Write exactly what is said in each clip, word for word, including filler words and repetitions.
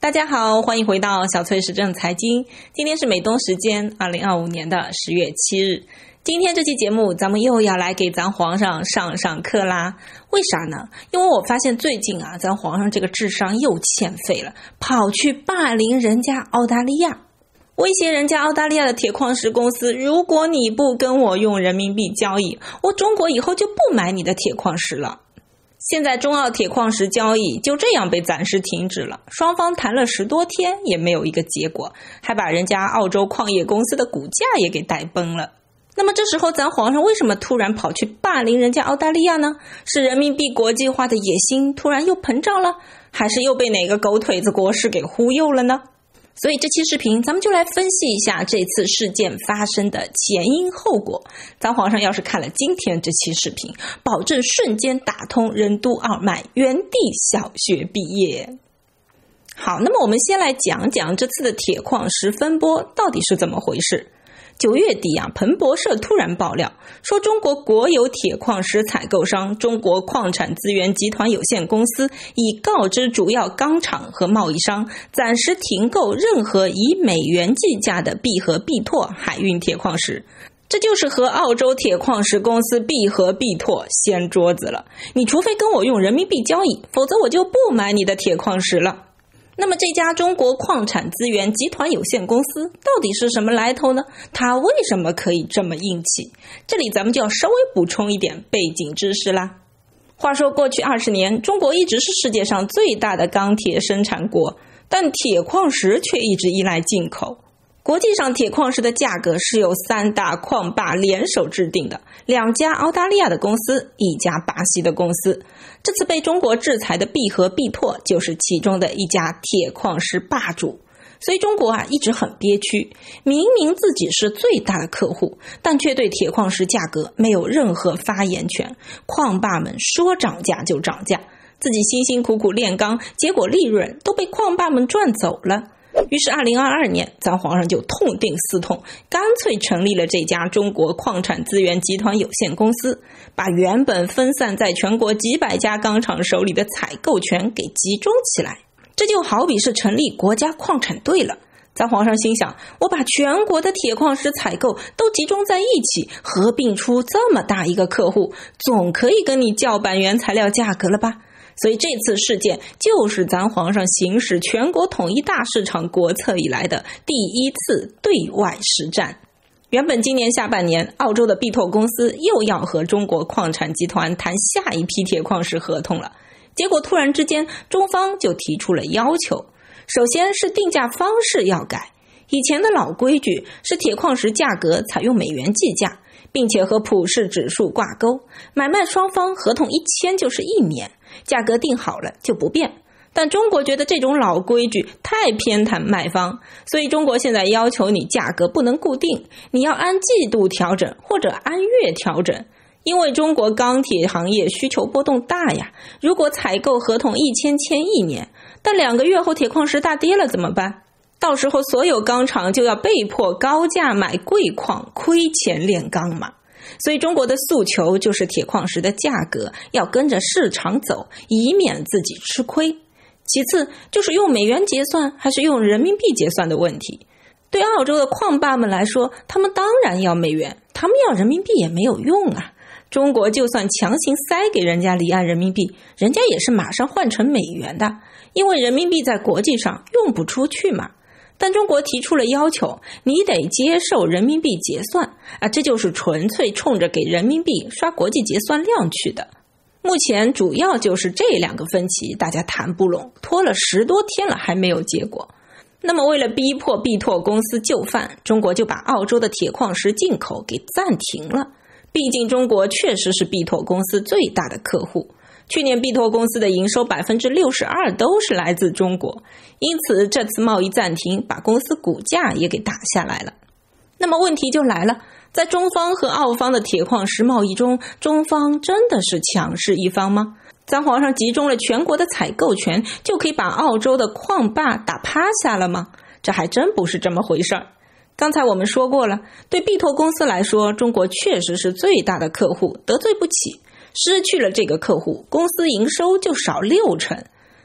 大家好，欢迎回到小翠时政财经。今天是美东时间二零二五年的十月七日。今天这期节目咱们又要来给咱皇上上上课啦。为啥呢？因为我发现最近啊，咱皇上这个智商又欠费了，跑去霸凌人家澳大利亚，威胁人家澳大利亚的铁矿石公司，如果你不跟我用人民币交易，我中国以后就不买你的铁矿石了。现在中澳铁矿石交易就这样被暂时停止了，双方谈了十多天也没有一个结果，还把人家澳洲矿业公司的股价也给带崩了。那么这时候咱皇上为什么突然跑去霸凌人家澳大利亚呢？是人民币国际化的野心突然又膨胀了，还是又被哪个狗腿子国师给忽悠了呢？所以这期视频咱们就来分析一下这次事件发生的前因后果。咱皇上要是看了今天这期视频，保证瞬间打通任督二脉，原地小学毕业。好，那么我们先来讲讲这次的铁矿石风波到底是怎么回事。九月底啊，彭博社突然爆料说，中国国有铁矿石采购商中国矿产资源集团有限公司已告知主要钢厂和贸易商，暂时停购任何以美元计价的必和必拓海运铁矿石。这就是和澳洲铁矿石公司必和必拓掀桌子了，你除非跟我用人民币交易，否则我就不买你的铁矿石了。那么这家中国矿产资源集团有限公司到底是什么来头呢？它为什么可以这么硬气？这里咱们就要稍微补充一点背景知识啦。话说过去二十年，中国一直是世界上最大的钢铁生产国，但铁矿石却一直依赖进口。国际上铁矿石的价格是由三大矿霸联手制定的，两家澳大利亚的公司，一家巴西的公司。这次被中国制裁的必和必拓就是其中的一家铁矿石霸主。所以中国啊一直很憋屈，明明自己是最大的客户，但却对铁矿石价格没有任何发言权。矿霸们说涨价就涨价，自己辛辛苦苦炼钢，结果利润都被矿霸们赚走了。于是二零二二年咱皇上就痛定思痛，干脆成立了这家中国矿产资源集团有限公司，把原本分散在全国几百家钢厂手里的采购权给集中起来。这就好比是成立国家矿产队了。咱皇上心想，我把全国的铁矿石采购都集中在一起，合并出这么大一个客户，总可以跟你叫板原材料价格了吧。所以这次事件就是咱皇上行使全国统一大市场国策以来的第一次对外实战。原本今年下半年，澳洲的必拓公司又要和中国矿产集团谈下一批铁矿石合同了，结果突然之间中方就提出了要求。首先是定价方式要改，以前的老规矩是铁矿石价格采用美元计价，并且和普氏指数挂钩，买卖双方合同一签就是一年，价格定好了就不变。但中国觉得这种老规矩太偏袒卖方，所以中国现在要求你价格不能固定，你要按季度调整或者按月调整。因为中国钢铁行业需求波动大呀，如果采购合同一签签一年，但两个月后铁矿石大跌了怎么办？到时候所有钢厂就要被迫高价买贵矿，亏钱炼钢嘛。所以中国的诉求就是铁矿石的价格要跟着市场走，以免自己吃亏。其次就是用美元结算还是用人民币结算的问题。对澳洲的矿霸们来说，他们当然要美元，他们要人民币也没有用啊。中国就算强行塞给人家离岸人民币，人家也是马上换成美元的，因为人民币在国际上用不出去嘛。但中国提出了要求，你得接受人民币结算啊，这就是纯粹冲着给人民币刷国际结算量去的。目前主要就是这两个分歧，大家谈不拢，拖了十多天了还没有结果。那么为了逼迫必拓公司就范，中国就把澳洲的铁矿石进口给暂停了。毕竟中国确实是必拓公司最大的客户，去年必拓公司的营收 百分之六十二 都是来自中国，因此这次贸易暂停把公司股价也给打下来了。那么问题就来了，在中方和澳方的铁矿石贸易中，中方真的是强势一方吗？咱皇上集中了全国的采购权，就可以把澳洲的矿霸打趴下了吗？这还真不是这么回事儿。刚才我们说过了，对必拓公司来说，中国确实是最大的客户，得罪不起。失去了这个客户，公司营收就少六成。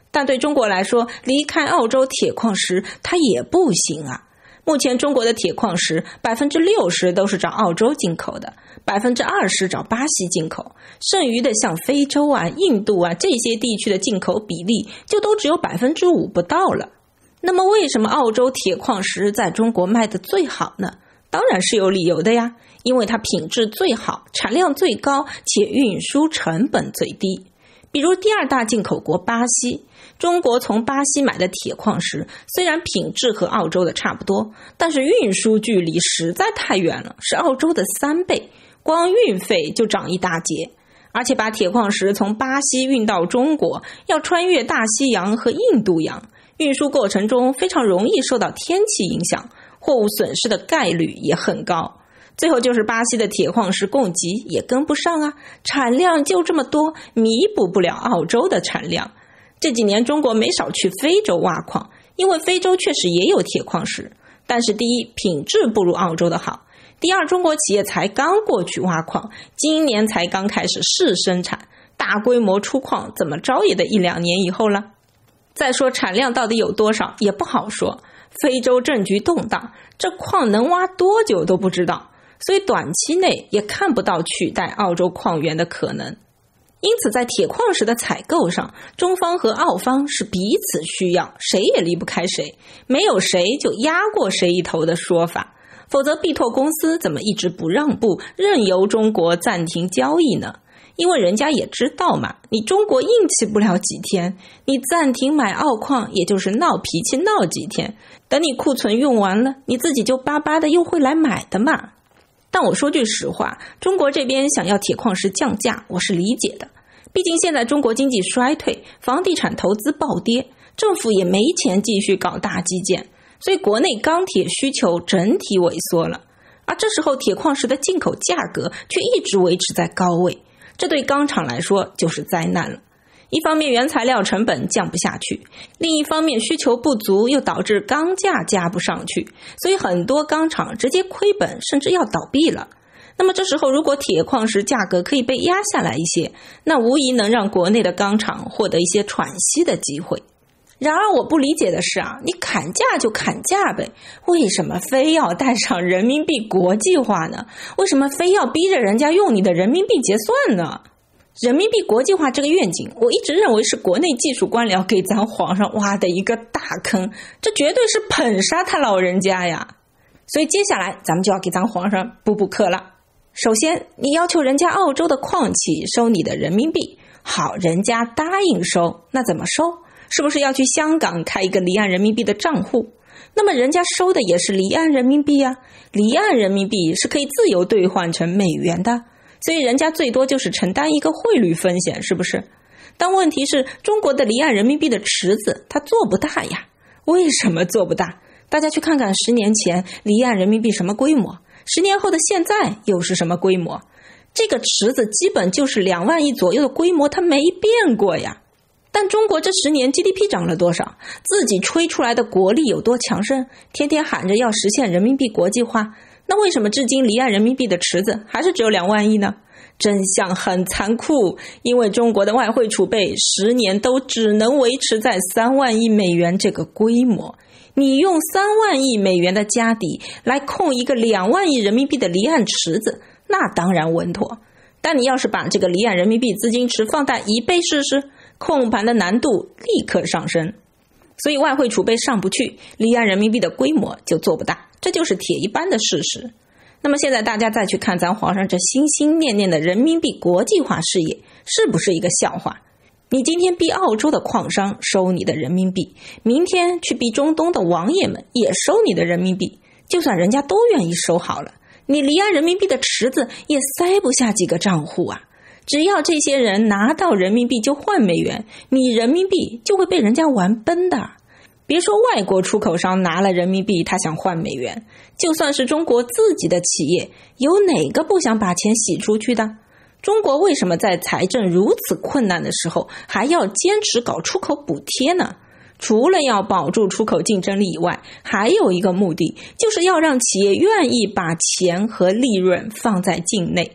但对中国来说，离开澳洲铁矿石它也不行啊。目前中国的铁矿石 百分之六十 都是找澳洲进口的， 百分之二十 找巴西进口，剩余的像非洲啊、印度啊这些地区的进口比例就都只有 百分之五 不到了。那么为什么澳洲铁矿石在中国卖得最好呢？当然是有理由的呀，因为它品质最好，产量最高，且运输成本最低。比如第二大进口国巴西，中国从巴西买的铁矿石虽然品质和澳洲的差不多，但是运输距离实在太远了，是澳洲的三倍，光运费就涨一大截。而且把铁矿石从巴西运到中国，要穿越大西洋和印度洋，运输过程中非常容易受到天气影响，货物损失的概率也很高。最后就是巴西的铁矿石供给也跟不上啊，产量就这么多，弥补不了澳洲的产量。这几年中国没少去非洲挖矿，因为非洲确实也有铁矿石，但是第一，品质不如澳洲的好；第二，中国企业才刚过去挖矿，今年才刚开始试生产，大规模出矿怎么着也得一两年以后了。再说产量到底有多少也不好说，非洲政局动荡，这矿能挖多久都不知道，所以短期内也看不到取代澳洲矿源的可能。因此在铁矿石的采购上，中方和澳方是彼此需要，谁也离不开谁，没有谁就压过谁一头的说法，否则必拓公司怎么一直不让步，任由中国暂停交易呢？因为人家也知道嘛，你中国硬气不了几天，你暂停买澳矿也就是闹脾气闹几天，等你库存用完了，你自己就巴巴的又会来买的嘛。但我说句实话，中国这边想要铁矿石降价，我是理解的。毕竟现在中国经济衰退，房地产投资暴跌，政府也没钱继续搞大基建，所以国内钢铁需求整体萎缩了。而这时候铁矿石的进口价格却一直维持在高位，这对钢厂来说就是灾难了。一方面原材料成本降不下去，另一方面需求不足又导致钢价加不上去，所以很多钢厂直接亏本，甚至要倒闭了。那么这时候如果铁矿石价格可以被压下来一些，那无疑能让国内的钢厂获得一些喘息的机会。然而我不理解的是啊，你砍价就砍价呗，为什么非要带上人民币国际化呢？为什么非要逼着人家用你的人民币结算呢？人民币国际化这个愿景，我一直认为是国内技术官僚给咱皇上挖的一个大坑，这绝对是捧杀他老人家呀。所以接下来咱们就要给咱皇上补补课了。首先，你要求人家澳洲的矿企收你的人民币，好，人家答应收，那怎么收？是不是要去香港开一个离岸人民币的账户？那么人家收的也是离岸人民币啊，离岸人民币是可以自由兑换成美元的，所以人家最多就是承担一个汇率风险，是不是？但问题是中国的离岸人民币的池子它做不大呀。为什么做不大？大家去看看十年前离岸人民币什么规模，十年后的现在又是什么规模？这个池子基本就是两万亿左右的规模，它没变过呀。但中国这十年 G D P 涨了多少？自己吹出来的国力有多强盛？天天喊着要实现人民币国际化，那为什么至今离岸人民币的池子还是只有两万亿呢？真相很残酷，因为中国的外汇储备十年都只能维持在三万亿美元这个规模。你用三万亿美元的家底来控一个两万亿人民币的离岸池子，那当然稳妥。但你要是把这个离岸人民币资金池放大一倍试试，控盘的难度立刻上升。所以外汇储备上不去，离岸人民币的规模就做不大，这就是铁一般的事实。那么现在大家再去看咱皇上这心心念念的人民币国际化事业，是不是一个笑话？你今天逼澳洲的矿商收你的人民币，明天去逼中东的王爷们也收你的人民币，就算人家都愿意收好了，你离岸人民币的池子也塞不下几个账户啊。只要这些人拿到人民币就换美元，你人民币就会被人家玩崩的。别说外国出口商拿了人民币他想换美元，就算是中国自己的企业，有哪个不想把钱洗出去的？中国为什么在财政如此困难的时候还要坚持搞出口补贴呢？除了要保住出口竞争力以外，还有一个目的，就是要让企业愿意把钱和利润放在境内。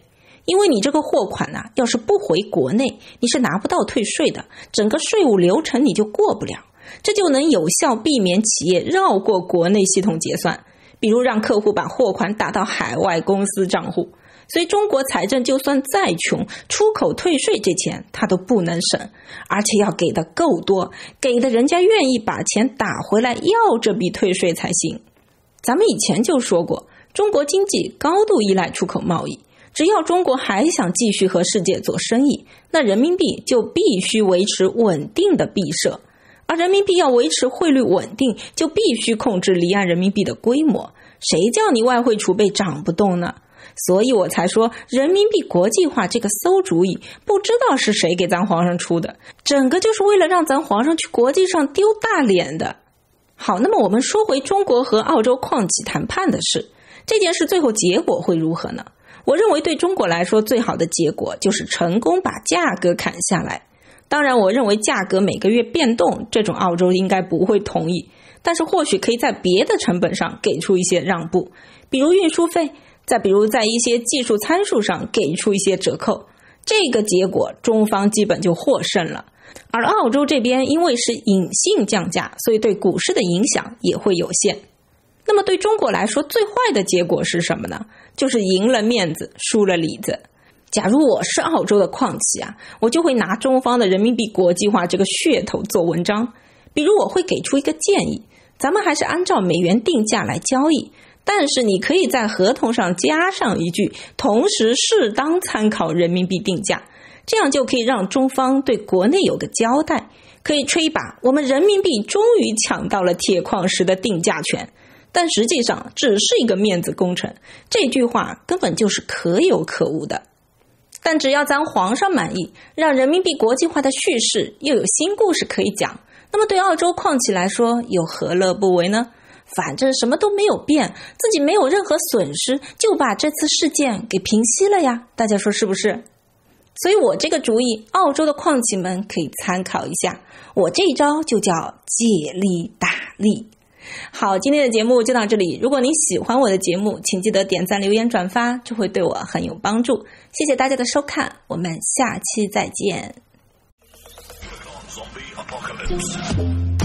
因为你这个货款啊，要是不回国内，你是拿不到退税的，整个税务流程你就过不了，这就能有效避免企业绕过国内系统结算，比如让客户把货款打到海外公司账户。所以中国财政就算再穷，出口退税这钱他都不能省，而且要给的够多，给的人家愿意把钱打回来要这笔退税才行。咱们以前就说过，中国经济高度依赖出口贸易，只要中国还想继续和世界做生意，那人民币就必须维持稳定的币设，而人民币要维持汇率稳定，就必须控制离岸人民币的规模，谁叫你外汇储备涨不动呢？所以我才说人民币国际化这个馊主意不知道是谁给咱皇上出的，整个就是为了让咱皇上去国际上丢大脸的。好，那么我们说回中国和澳洲矿企谈判的事，这件事最后结果会如何呢？我认为对中国来说最好的结果就是成功把价格砍下来。当然我认为价格每个月变动，这种澳洲应该不会同意，但是或许可以在别的成本上给出一些让步，比如运输费，再比如在一些技术参数上给出一些折扣，这个结果中方基本就获胜了。而澳洲这边因为是隐性降价，所以对股市的影响也会有限。那么对中国来说最坏的结果是什么呢？就是赢了面子，输了里子。假如我是澳洲的矿企啊，我就会拿中方的人民币国际化这个噱头做文章。比如我会给出一个建议，咱们还是按照美元定价来交易，但是你可以在合同上加上一句，同时适当参考人民币定价，这样就可以让中方对国内有个交代，可以吹一把我们人民币终于抢到了铁矿石的定价权，但实际上只是一个面子工程，这句话根本就是可有可无的。但只要咱皇上满意，让人民币国际化的叙事又有新故事可以讲，那么对澳洲矿企来说又何乐不为呢？反正什么都没有变，自己没有任何损失，就把这次事件给平息了呀，大家说是不是？所以我这个主意，澳洲的矿企们可以参考一下，我这一招就叫借力打力。好，今天的节目就到这里，如果你喜欢我的节目，请记得点赞、留言、转发，这会对我很有帮助。谢谢大家的收看，我们下期再见。